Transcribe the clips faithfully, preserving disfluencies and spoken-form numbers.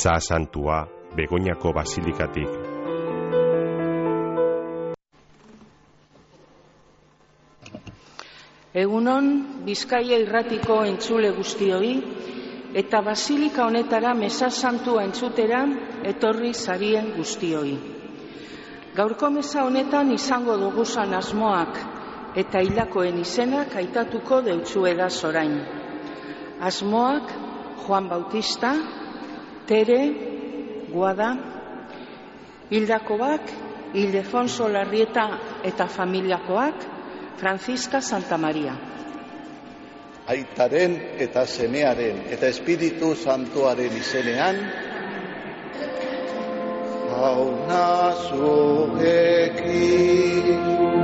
Meza Santua Begoñako Basilikatik. Egunon, Bizkaia irratiko entzule guztioi, eta basilika honetara Meza Santua entzutera etorri zarien guztioi. Gaurko meza honetan izango duguzan asmoak eta hildakoen izenak aitatuko deutsuedaz orain. Asmoak Juan Bautista, Tere, Guada, hildakoak Ildefonso Larrieta eta familiakoak, Francisca Santa Maria. Aitaren eta semearen eta Espiritu Santuaren izenean, jauna zuekin.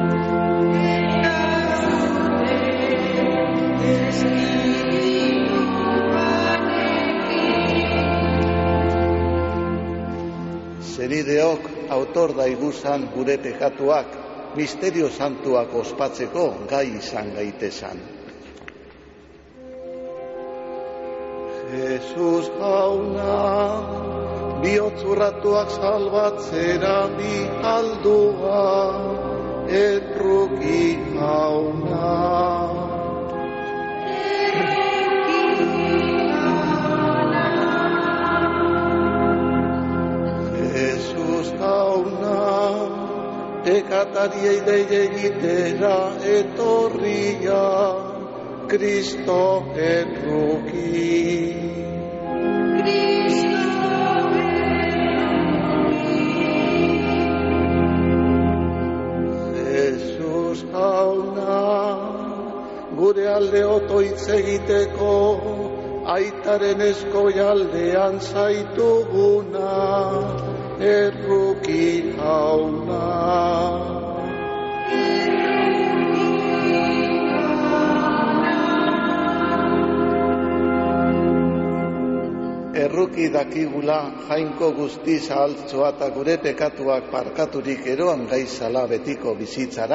Zenideok autor daiguzan gure pekatuak, misterio santuak ospatzeko gai izan gaitezan. Jesus jauna, bihotzurratuak salbatzera bi aldua, erruki jauna. Jesus jauna, pekatariei deia egitera etorria, Kristo erruki. Jesus jauna, gure alde otoitz egiteko, aitaren eskoialdean zaituguna, erruki jauna. Erruki dakigula jainko guztiz ahaltzoa eta gure pekatuak parkaturik eroan gaizala betiko bizitzara,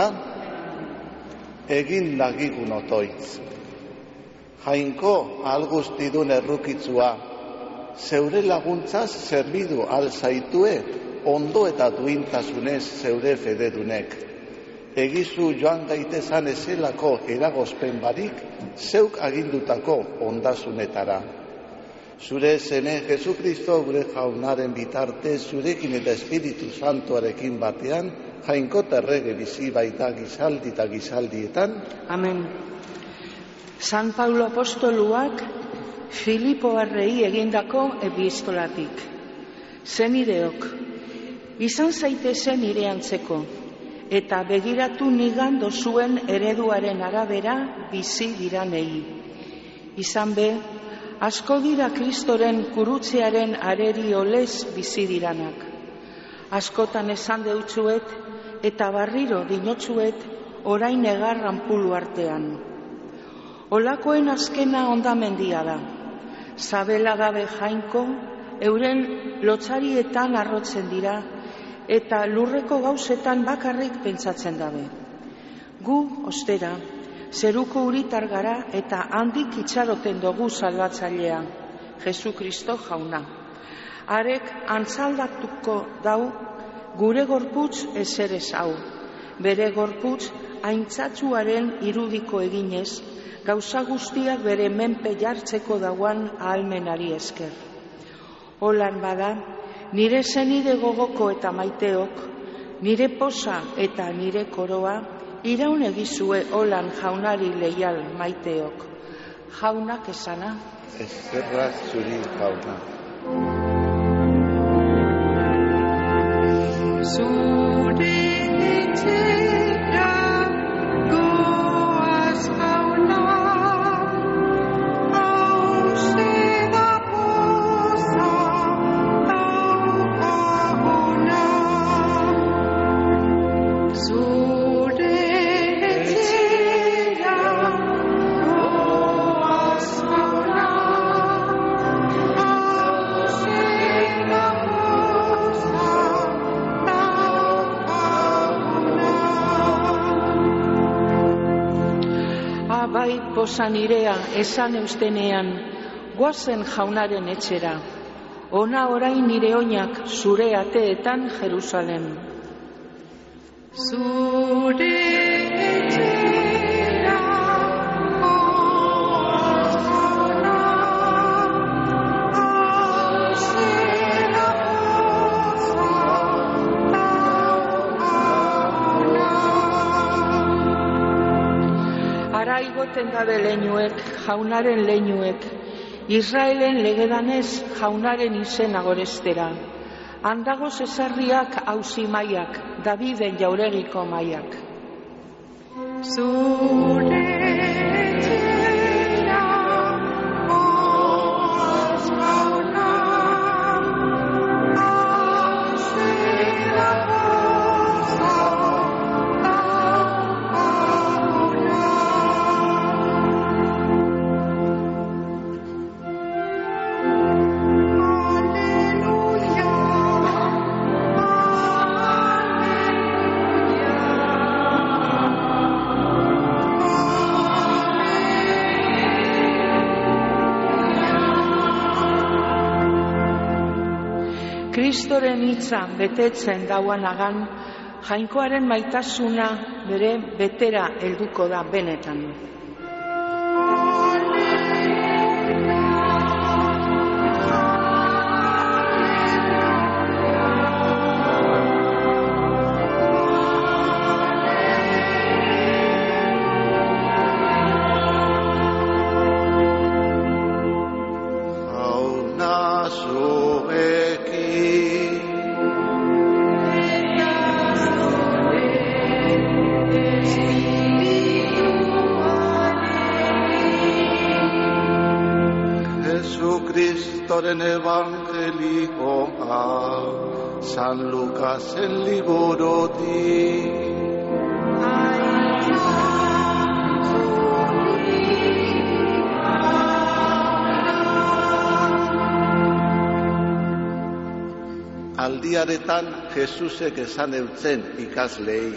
egin dagigun otoitz. Jainko ahal guztidun errukitzua, zeure laguntzaz zerbidu alzaitue, ondo eta duintasunez zeure federunek. Egizu joan gaitezan ezelako eragozpen barik, zeuk agindutako ondasunetara. Zure zene Jesukristo gure jaunaren bitarte, zurekin eta Espiritu Santuarekin batean, jainko terrege bizi baita gizaldi eta gizaldietan. Amen. San Paulo apostoluak Filipoarrei egindako epistolatik. Zenideok, izan zaitezen nire antzeko, eta begiratu nigan dozuen ereduaren arabera bizi diranei. Izan be, asko dira Kristoren kurutzearen areri olez bizi diranak. Askotan esan deutsuet eta barriro dinotsuet orain egarran pulu artean. Olakoen azkena ondamendia da. Zabela gabe jainko, euren lotzarietan arrotzen dira eta lurreko gauzetan bakarrik pentsatzen dabe. Gu, ostera, zeruko uritar gara eta handik itxaroten dugu salbatzailea, Jesukristo jauna. Arek antzaldatuko dau gure gorputz ezerez hau, bere gorputz aintzatsuaren irudiko eginez, gauza guztiak bere menpe jartzeko dauan ahalmenari esker. Holan bada, nire zenide gogoko eta maiteok, nire posa eta nire koroa, iraun egizue holan jaunari leial maiteok. Jaunak esana? Eskerrak zuri jauna. Zure etxera goaz jauna, hauze da poza daukaguna. Zure posa nirea esan eustenean, goazen jaunaren etxera. ona orain nire oinak zure ateetan Jerusalem. Zure etxera Osana, Auzera poza daukaguna. Ara igoten gabe leinuek, jaunaren leinuek, Israelen legedanez jaunaren izena gorestera. Handago zesarriak auzi maiak, Daviden jauregiko maiak. Zure etxera Osana, Auzera poza daukaguna. Kristoren hitza betetzen dauanagan, jainkoaren maitasuna bere betera helduko da benetan. Jesucristoren evangelioa, San Lukasen liburutik. Aldiaretan Jesusek esan eutzen ikaslei.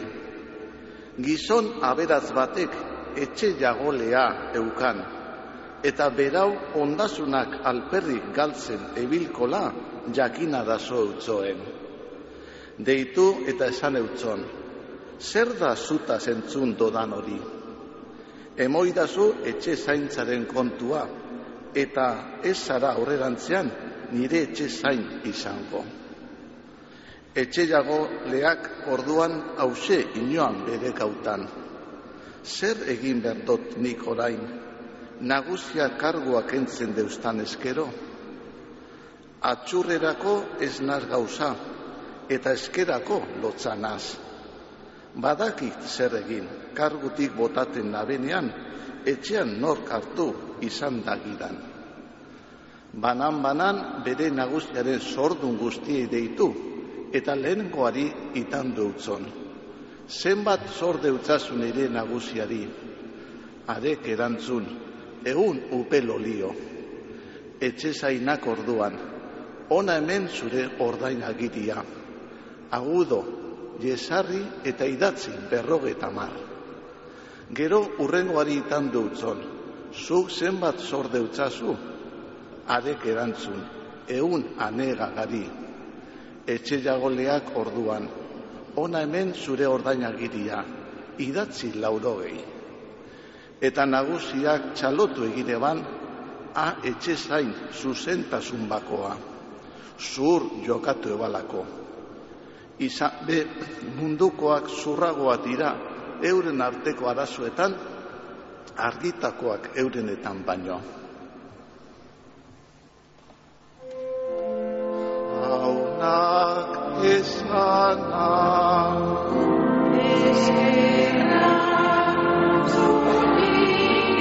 Gizon aberatz batek etxe jagolea eukan, eta berau ondasunak alperrik galtzen ebilkola jakina dazo eutzoen. Deitu eta esan eutzon, zer da zuta zentzun dodan hori? Emoidazu etxe zaintzaren kontua, eta ez zara aurrerantzean nire etxe zain izango. Etxe jagoleak orduan hause inoan bere gautan. Zer egin berdot nik orain? Nagusia karguak entzen deustan eskero. Atxurrerako ez naz gauza, eta eskerako lotza naz. Badakit zer egin, kargutik botaten nabenean, etxean nork hartu izan dagidan. Banan-banan bere nagusiaren zordun guztiei deitu, eta lehengoari itandu utzon. Zenbat zorde utzazun ere nagusiari, arek erantzun, egun upel olio. Etxe zainak orduan, ona hemen zure ordain agiria. Agudo, jesarri eta idatzi berrogeta mar. Gero urrengoari itandu utzon, zuk zenbat zorde utzazu, arek erantzun, egun anega gari. Etxe jagoleak orduan, ona hemen zure ordainagiria, idatzi laurogei. Eta nagusiak txalotu egireban, a etxe zain zuzentasun bakoa, zur jokatu ebalako. Izan be mundukoak zurragoa dira euren arteko arazoetan, argitakoak eurenetan baino. Jaunak esana, Eskerra zuri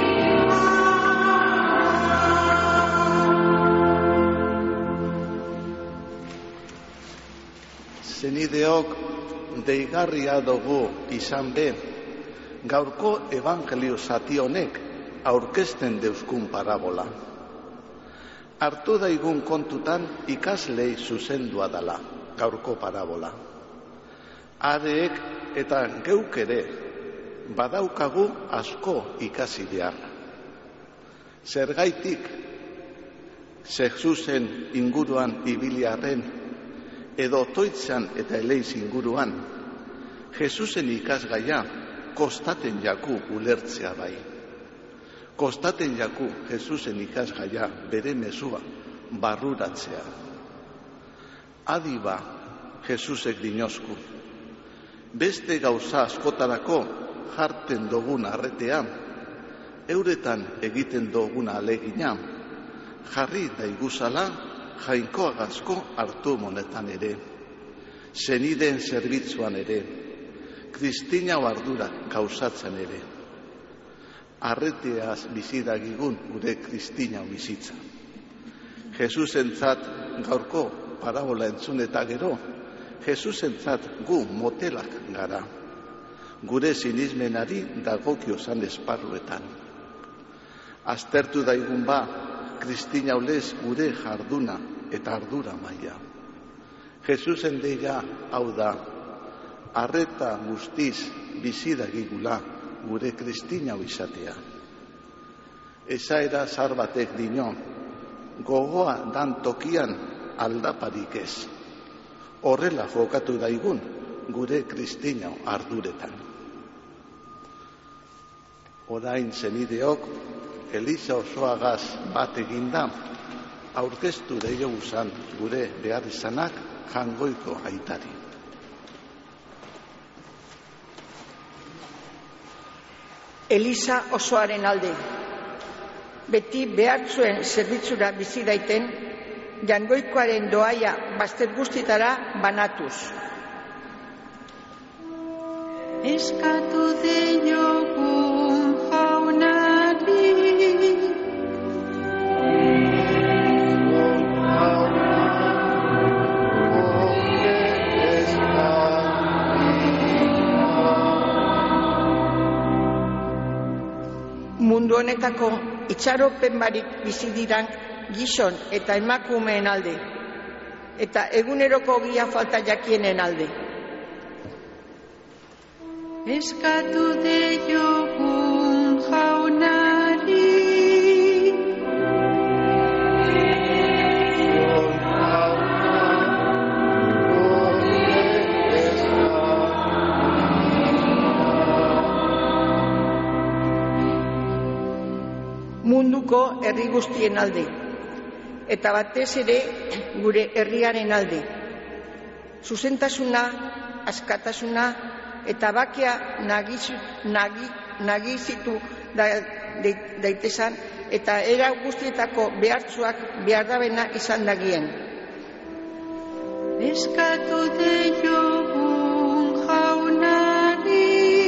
Zenideok deigarria dugu izan be, gaurko evangelio zati honek aurkezten deuskun parabola. Hartu daigun kontutan ikaslei zuzendua dala, gaurko parabola. Areek eta geuk ere badaukagu asko ikasi behar. Zergaitik, Jesusen inguruan ibiliarren, edo otoitzan eta eleiz inguruan, Jesusen ikasgaia kostaten jaku ulertzea bai. Kostaten jaku Jesusen ikasgaia bere mezua barruratzea. Adi ba, Jesusek dinosku, beste gauza askotarako jarten dogun arretea, euretan egiten doguna alegina, jarri daiguzala jainkoagazko hartu monetan ere, zeniden zerbitzuan ere, Kristina ardura gauzatzen ere. Arreteaz bizidagigun gure Kristina bizitza. Jesusentzat gaurko parabola entzun eta gero, Jesusentzat gu motelak gara, gure sinismenari dagokio zan esparruetan. Aztertu daigun ba, Kristina olez gure jarduna eta ardura maila. Jesusen deia hau da, arreta guztiz bizidagigula gure Kristina izatea. Esaera zar batek dino, gogoa dan tokian aldaparik ez. Horrela jokatu daigun gure Kristina arduretan. Orain zenideok, Eliza osoagaz bat eginda, aurkeztu deio usan gure behar izanak jangoiko aitari. Eliza osoaren alde, beti behartzuen zerbitzura bizi daiten, jangoikoaren doaia bazter guztitara banatuz. Eskatu deiogun jaunari, mundu honetako itxaropen barik bizi diran gizon eta emakumeen alde, eta eguneroko gia falta jakienen alde. eskatu deiogun jaunari, munduko herri guztien alde, eta batez ere gure herriaren alde. Zuzentasuna, askatasuna eta bakea nagizu, nagi, nagizitu da, de, daitezan eta era guztietako behartzuak behardabena izan dagien. eskatu deiogun jaunari,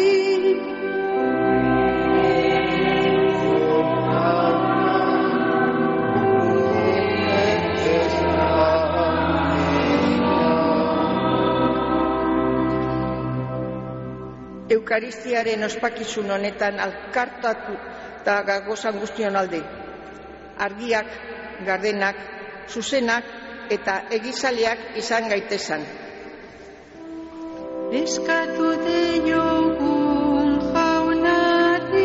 Eukaristiaren ospakizun honetan alkartatu eta gagozan guztion alde. Argiak, gardenak, zuzenak eta egizaleak izan gaitezan. eskatu deiogun jaunari,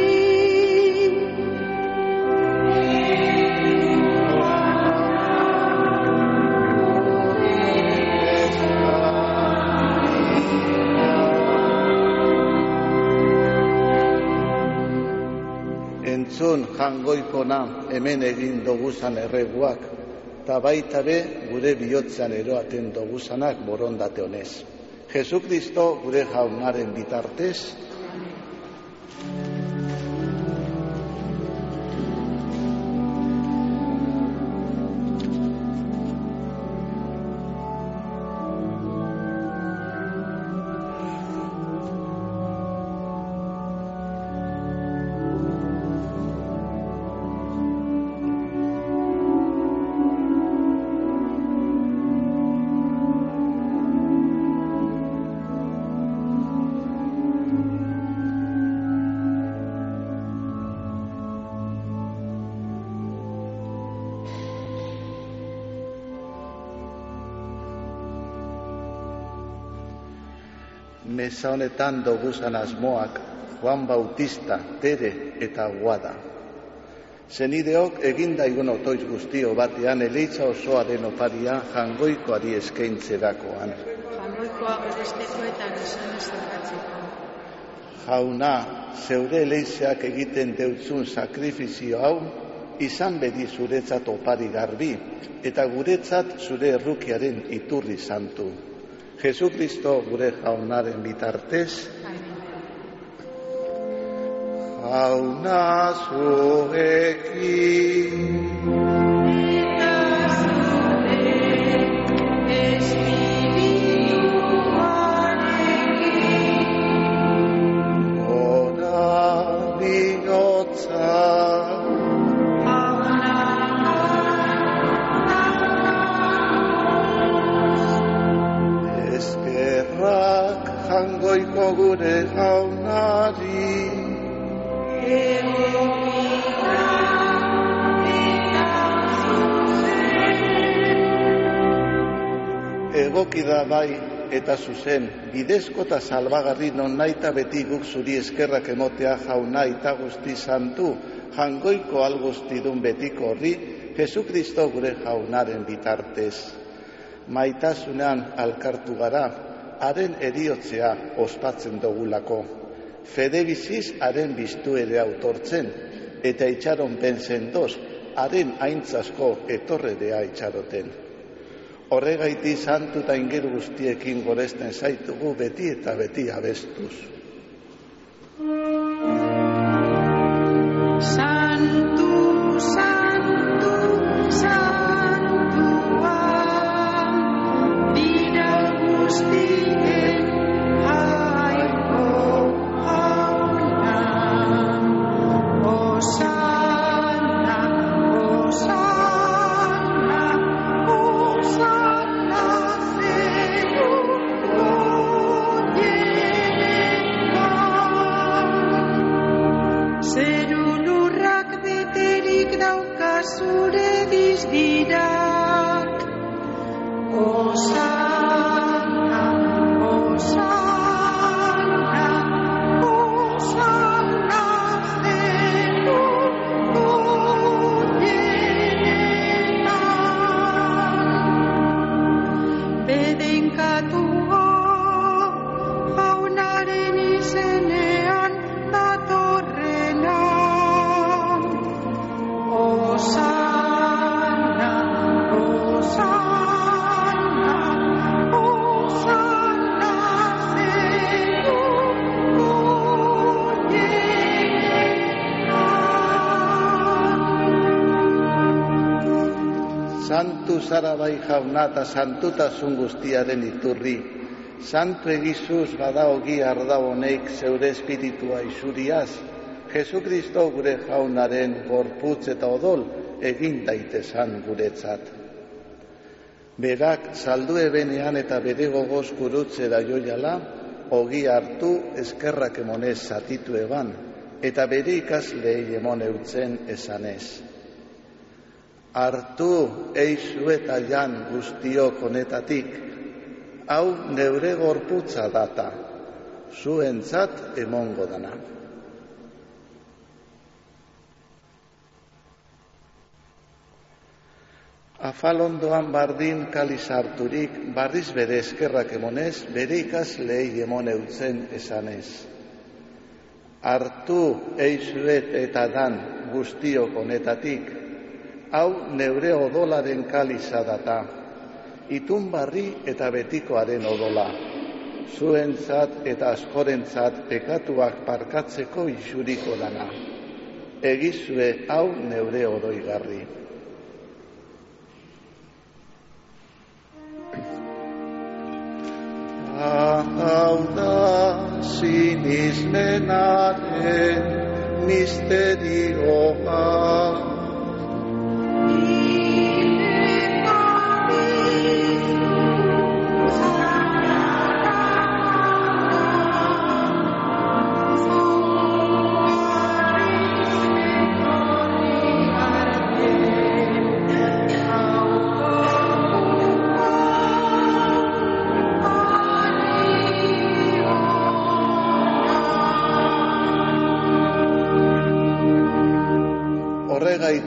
Entzun jangoikona hemen egin doguzan erreguak, eta baita be gure bihotzean eroaten doguzanak borondate honez. Jesukristo gure jaunaren bitartez, meza honetan doguzan asmoak Juan Bautista, Tere eta Guada. Zenideok egin daigun otoiz guztio batean eleitza osoaren oparia jangoikoari eskaintzerakoan. Jangoikoa beresteko eta gizona zergatzeko. Jauna, zeure eleizeak egiten deutzun sakrifizio hau, izan bedi zuretzat opari garbi, eta guretzat zure errukiaren iturri santu. Jesukristo gure jaunaren bitartez, jauna zuekin. Jangoiko gure jaunari egoki da bai eta zuzen, bidezko eta salbagarri non naita beti guk zuri eskerrak emotea jauna eta guzti santu, jangoiko alguztidun betiko horri, Jesukristo gure jaunaren bitartez. Maitasunean alkartu gara, haren eriotzea ospatzen dogulako. Fede biziz haren biztu ere autortzen, eta itxaron pensendoz, haren aintzasko etorredea itxaroten. Horregaiti santu eta ingeru guztiekin goresten zaitugu beti eta beti abestuz. Santu, santu, santua, dira guztien jaiko jauna. Osana, osana, osana zeru goienetan. Zeru lurrak beterik dauka zure dizdirak. Osana, osana, osana zeru goienetan. Bedenkatua jaunaren izenean datorrena. Osana, osana, osana zeru goienetan. Santu zara bai jauna eta santutasun guztiaren iturri. Santu egizuz bada ogi arda honeik zeure espiritua isuriaz. Jesukristo gure jaunaren gorputz eta odol egin daitezan guretzat. Berak saldu ebenean eta bere gogoz gurutzera joiala, ogi hartu eskerrak emonez zatitu eban, eta bere ikaslei emon eutzen esanez. Hartu eizu eta jan guztiok honetatik, hau neure gorputza data, zuentzat emongo dana. Afalondoan bardin kaliz harturik, barriz bere eskerrak emonez, bere ikaslei emon eutzen esanez. Hartu eizuet eta dan guztiok honetatik, hau neure odolaren kaliza data, itun barri eta betikoaren odola, zuentzat eta askorentzat pekatuak parkatzeko isuriko dana. Egizue hau neure oroigarri. Hau da sinismenaren misterioa.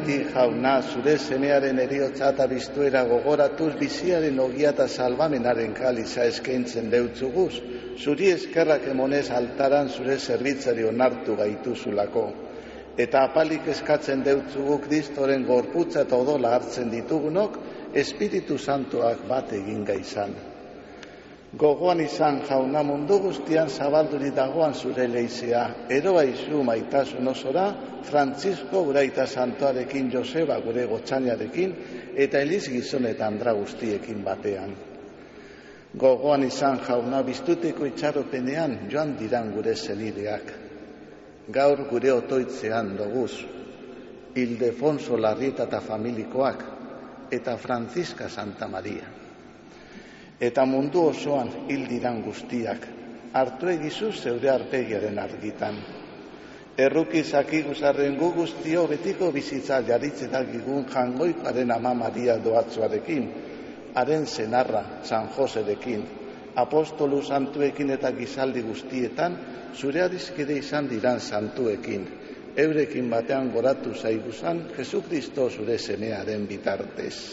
Biziki jauna, zure semearen eriotza eta biztuera gogoratuz, biziaren ogia eta salvamenaren kaliza eskaintzen deutzuguz, zuri eskerrak emonez altaran zure zerbitzari onartu gaituzulako. Eta apalik eskatzen deutzugu Kristoren gorputza eta odola hartzen ditugunok, Espiritu Santuak bat egin gaizan. Gogoan izan jauna, mundu guztian zabalduri dagoan zure leizea, eroa izu maitasun osora, Francisco gure aita santuarekin, Joseba gure gotxainarekin, eta Eliz gizon eta andra guztiekin batean. Gogoan izan jauna, biztuteko itxaropenean joan diran gure zenideak. Gaur gure otoitzean doguz, Ildefonso Larrieta eta familikoak, eta Franziska Santa Maria. Eta mundu osoan hil diran guztiak, hartu egizu zeure arpegiaren argitan. Erruki zakiguzarren gu guztio betiko bizitza jaritzedagigun jangoikoaren ama Maria doatzuarekin, haren senarra San Joserekin, apostolu santuekin eta gizaldi guztietan, zure adiskide izan diran santuekin, eurekin batean goratu zaiguzan, Jesukristo zure semearen bitartez.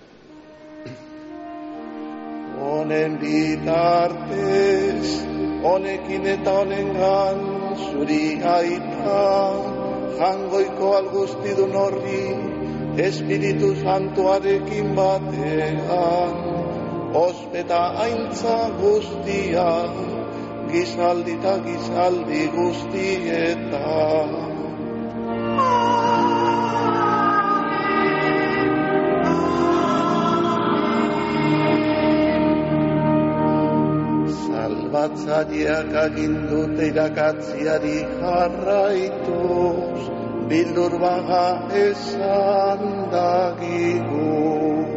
Honen bitartez, honekin eta honengan, zuri aita, jangoiko alguztidun horri, Espiritu Santuarekin batean, ospeta aintza guztia, gizaldi eta gizaldi guztietan. Salbatzaileak agindute irakatziari jarraituz, bildur baga esan dagigu.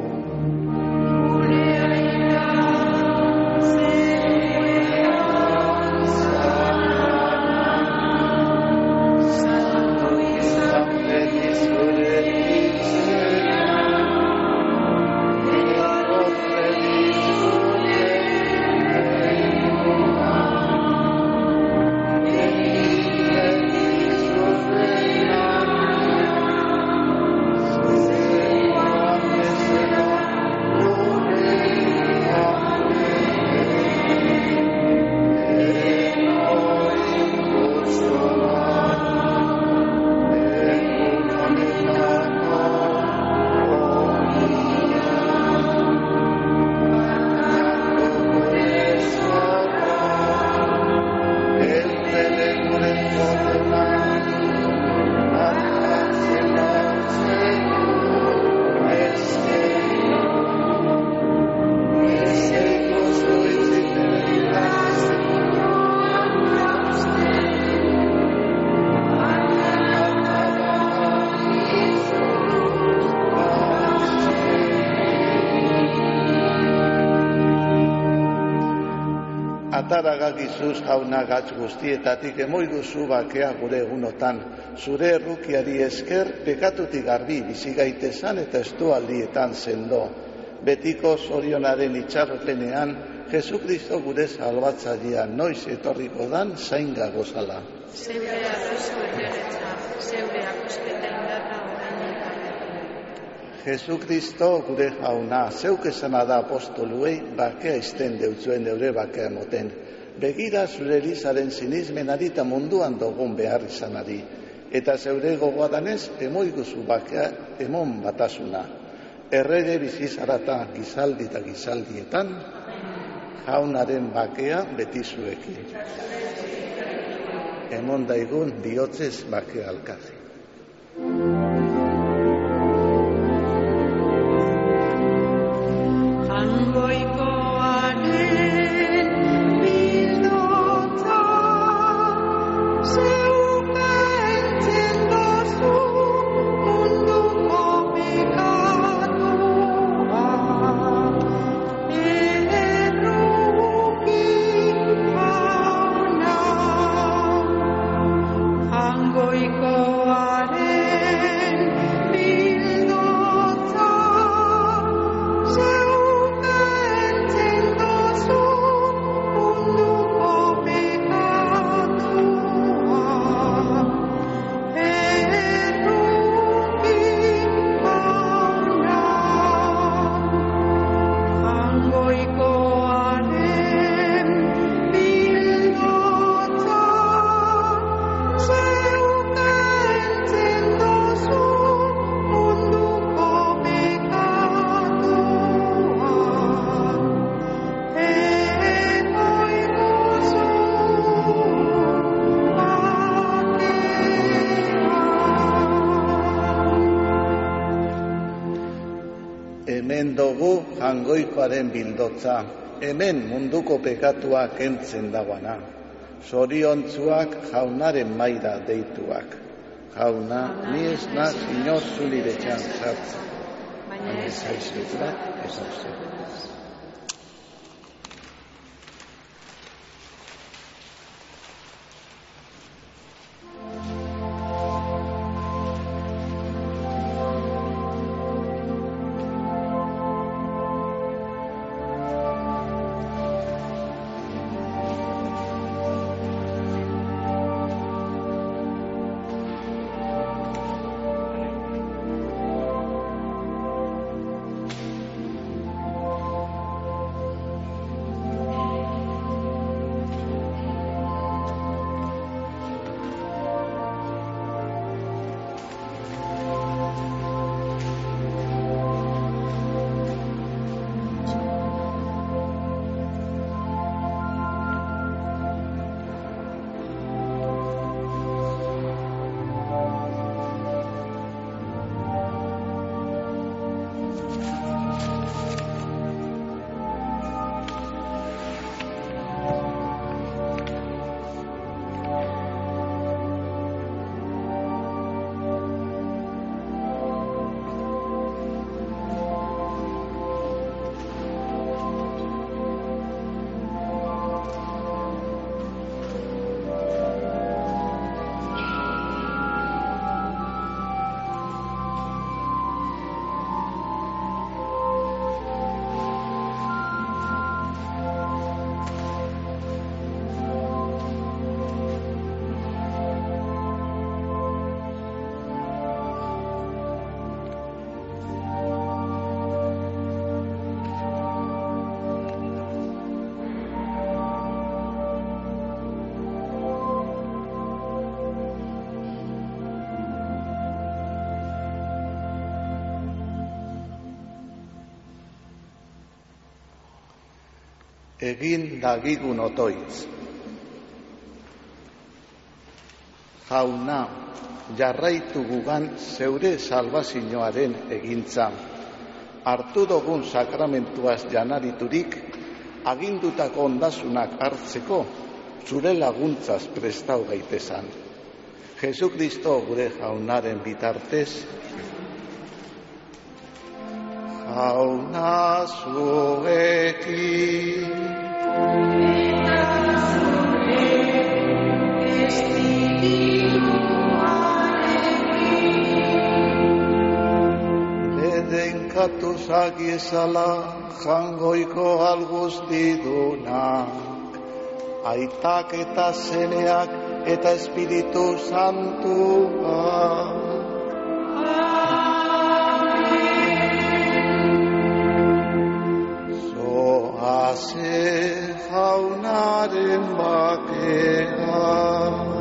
Ataragagizuz jauna gatz guztietatik emoiguzu bakea gure egunotan, zure errukiari esker pekatutik garbi bizigaitezan eta estualdietan sendo. Betiko zorionaren itxarropenean, Jesukristo gure salbatzailea noiz etorriko dan zainga gozala. Zeurea rozo egeretza, zeurea kospeta indarra orain. Jesukristo gure jauna, zeuk esana da apostoluei bakea izten deutzuen eure bakea emoten. Begira zure Elizaren sinismenari eta munduan dugun behar izanari. Eta zeure gogoadanez, emoiguzu bakea emon batasuna. Errege bizizarata gizaldi eta gizaldietan, jaunaren bakea betizuekin. Emon daigun bihotzez bakea alkazi. Goiko jangoikoaren bildotza, hemen munduko pekatua kentzen dagoana. Zoriontzuak jaunaren maira deituak. Jauna, ni ez naz inoz zure etxean sartzen. Baina ez zaizkituak ez hauzen. Egin dagigun otoitz. Jauna, jarraitu gugan zeure salbazioaren egintza. Hartu dugun sakramentuaz janariturik, agindutako ondasunak hartzeko, zure laguntzaz prestau gaitezan. Jesukristo gure jaunaren bitartez, jauna zuekin. Ledenkatu zagiezala jangoiko alguztidunak, aitak eta zeneak eta Espiritu Santua. Zoaze jaunaren bakea.